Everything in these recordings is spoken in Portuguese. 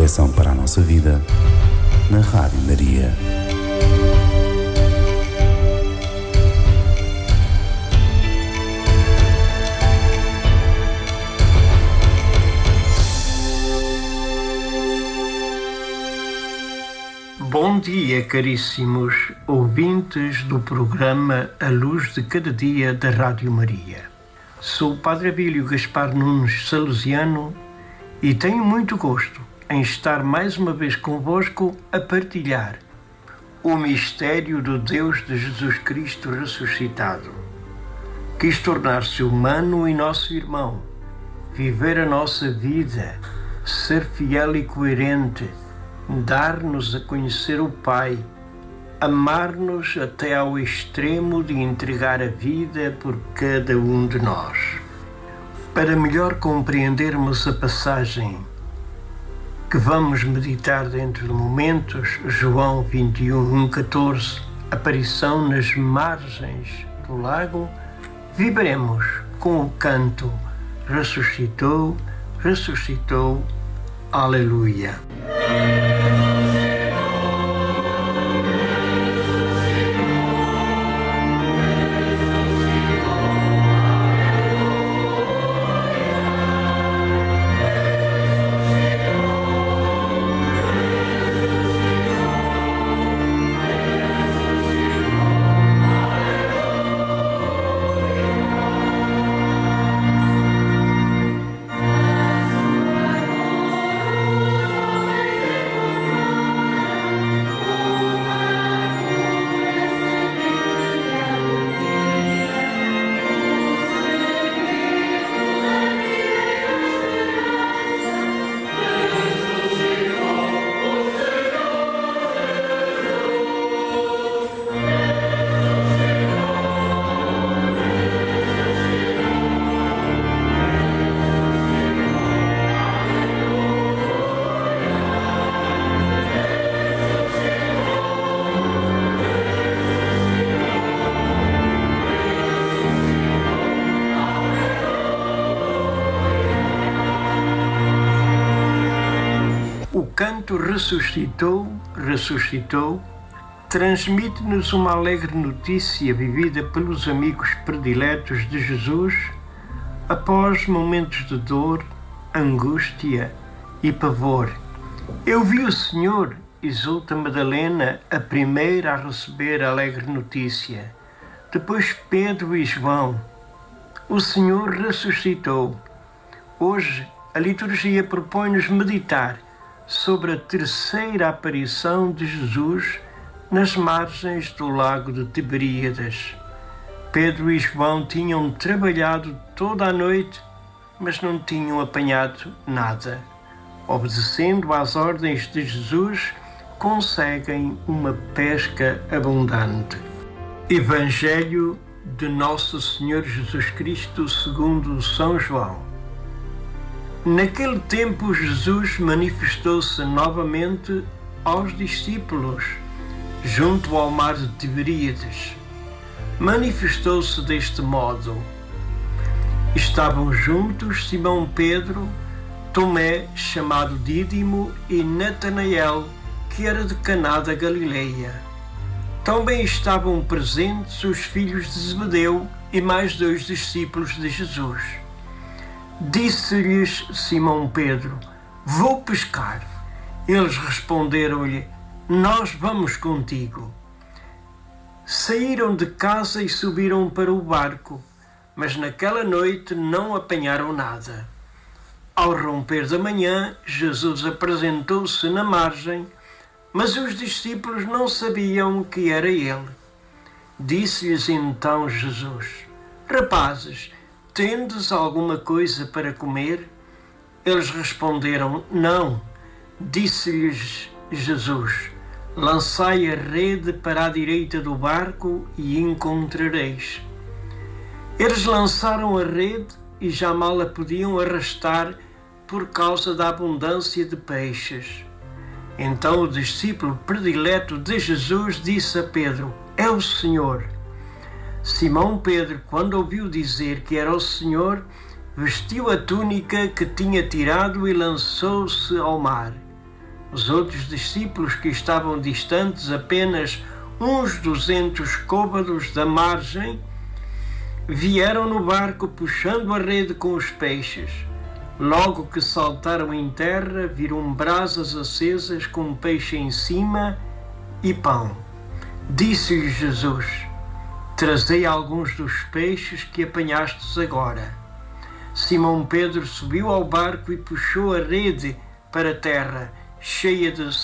reflexão para a nossa vida na Rádio Maria. Bom dia, caríssimos ouvintes do programa A Luz de Cada Dia da Rádio Maria. Sou o Padre Abílio Gaspar Nunes Salesiano e tenho muito gosto em estar mais uma vez convosco a partilhar o mistério do Deus de Jesus Cristo ressuscitado. Quis tornar-se humano e nosso irmão, viver a nossa vida, ser fiel e coerente, dar-nos a conhecer o Pai, amar-nos até ao extremo de entregar a vida por cada um de nós. Para melhor compreendermos a passagem que vamos meditar dentro de momentos, João 21:14, aparição nas margens do lago, vibremos com o canto Ressuscitou, ressuscitou, aleluia. O canto Ressuscitou, ressuscitou, transmite-nos uma alegre notícia vivida pelos amigos prediletos de Jesus após momentos de dor, angústia e pavor. Eu vi o Senhor, exulta Madalena, a primeira a receber a alegre notícia. Depois Pedro e João. O Senhor ressuscitou. Hoje a liturgia propõe-nos meditar sobre a terceira aparição de Jesus nas margens do lago de Tiberíades. Pedro e João tinham trabalhado toda a noite, mas não tinham apanhado nada. Obedecendo às ordens de Jesus, conseguem uma pesca abundante. Evangelho de Nosso Senhor Jesus Cristo segundo São João. Naquele tempo, Jesus manifestou-se novamente aos discípulos, junto ao mar de Tiberíades. Manifestou-se deste modo. Estavam juntos Simão Pedro, Tomé, chamado Dídimo, e Natanael, que era de Caná da Galileia. Também estavam presentes os filhos de Zebedeu e mais 2 discípulos de Jesus. Disse-lhes Simão Pedro: vou pescar. Eles responderam-lhe: nós vamos contigo. Saíram de casa e subiram para o barco, mas naquela noite não apanharam nada. Ao romper da manhã, Jesus apresentou-se na margem, mas os discípulos não sabiam que era ele. Disse-lhes então Jesus: rapazes, tendes alguma coisa para comer? Eles responderam: não. Disse-lhes Jesus: lançai a rede para a direita do barco e encontrareis. Eles lançaram a rede e já mal a podiam arrastar por causa da abundância de peixes. Então o discípulo predileto de Jesus disse a Pedro: é o Senhor. Simão Pedro, quando ouviu dizer que era o Senhor, vestiu a túnica que tinha tirado e lançou-se ao mar. Os outros discípulos, que estavam distantes apenas uns 200 côvados da margem, vieram no barco puxando a rede com os peixes. Logo que saltaram em terra, viram brasas acesas com um peixe em cima e pão. Disse-lhes Jesus: trazei alguns dos peixes que apanhastes agora. Simão Pedro subiu ao barco e puxou a rede para a terra, cheia de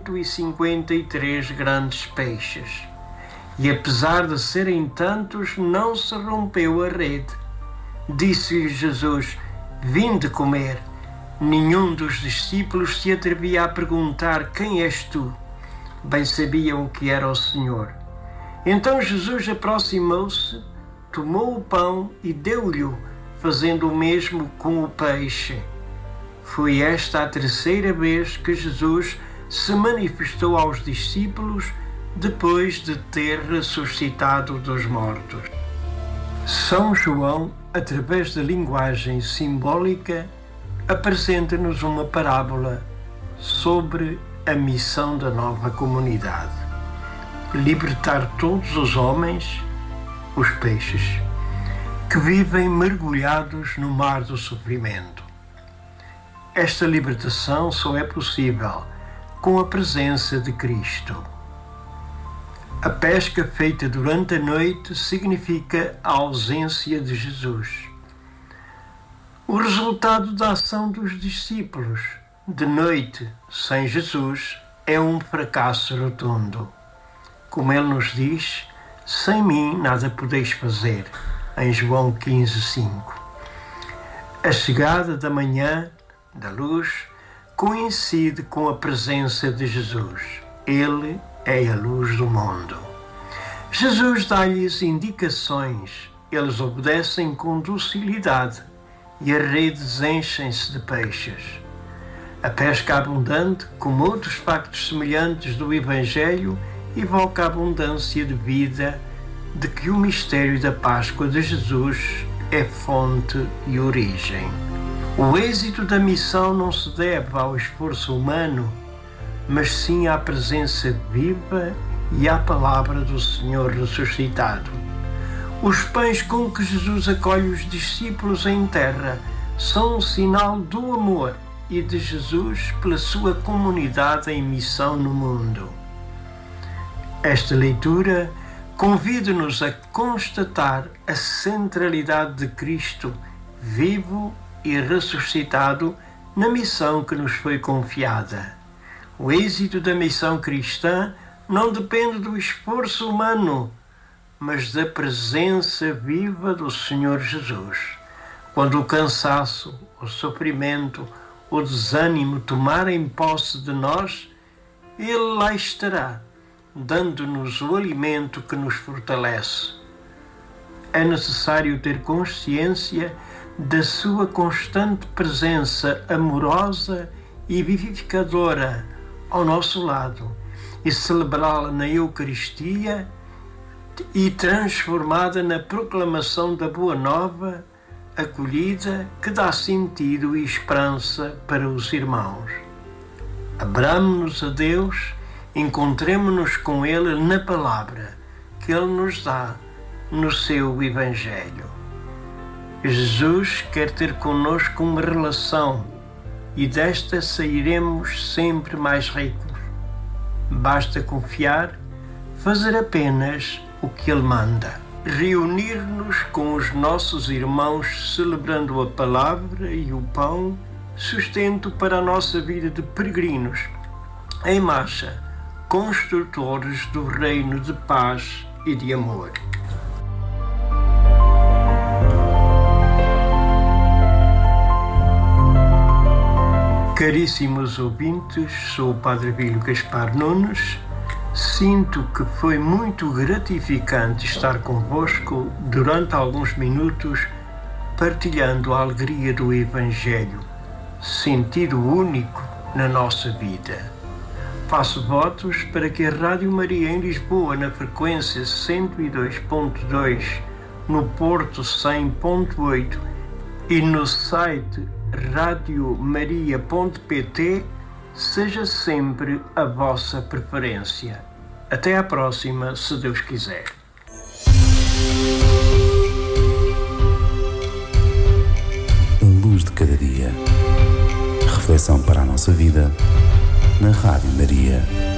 153 grandes peixes. E apesar de serem tantos, não se rompeu a rede. Disse-lhes Jesus: vinde comer. Nenhum dos discípulos se atrevia a perguntar: quem és tu? Bem sabiam que era o Senhor. Então Jesus aproximou-se, tomou o pão e deu-lhe, fazendo o mesmo com o peixe. Foi esta a terceira vez que Jesus se manifestou aos discípulos depois de ter ressuscitado dos mortos. São João, através da linguagem simbólica, apresenta-nos uma parábola sobre a missão da nova comunidade: libertar todos os homens, os peixes, que vivem mergulhados no mar do sofrimento. Esta libertação só é possível com a presença de Cristo. A pesca feita durante a noite significa a ausência de Jesus. O resultado da ação dos discípulos de noite sem Jesus é um fracasso rotundo. Como ele nos diz: sem mim nada podeis fazer, em João 15:5. A chegada da manhã, da luz, coincide com a presença de Jesus. Ele é a luz do mundo. Jesus dá-lhes indicações, eles obedecem com docilidade e as redes enchem-se de peixes. A pesca abundante, como outros factos semelhantes do Evangelho, evoca a abundância de vida de que o mistério da Páscoa de Jesus é fonte e origem. O êxito da missão não se deve ao esforço humano, mas sim à presença viva e à palavra do Senhor ressuscitado. Os pães com que Jesus acolhe os discípulos em terra são um sinal do amor e de Jesus pela sua comunidade em missão no mundo. Esta leitura convida-nos a constatar a centralidade de Cristo vivo e ressuscitado na missão que nos foi confiada. O êxito da missão cristã não depende do esforço humano, mas da presença viva do Senhor Jesus. Quando o cansaço, o sofrimento, o desânimo tomarem posse de nós, Ele lá estará, dando-nos o alimento que nos fortalece. É necessário ter consciência da sua constante presença amorosa e vivificadora ao nosso lado e celebrá-la na Eucaristia e transformada na proclamação da Boa Nova, acolhida, que dá sentido e esperança para os irmãos. Abramo-nos a Deus, encontremo-nos com Ele na palavra que Ele nos dá no seu Evangelho. Jesus quer ter conosco uma relação e desta sairemos sempre mais ricos. Basta confiar, fazer apenas o que Ele manda. Reunir-nos com os nossos irmãos celebrando a palavra e o pão, sustento para a nossa vida de peregrinos, em marcha, construtores do reino de paz e de amor. Caríssimos ouvintes, sou o Padre Abílio Gaspar Nunes. Sinto que foi muito gratificante estar convosco durante alguns minutos, partilhando a alegria do Evangelho, sentido único na nossa vida. Faço votos para que a Rádio Maria em Lisboa, na frequência 102.2, no Porto 100.8 e no site radiomaria.pt, seja sempre a vossa preferência. Até à próxima, se Deus quiser. A luz de cada dia. Reflexão para a nossa vida, na Rádio Maria.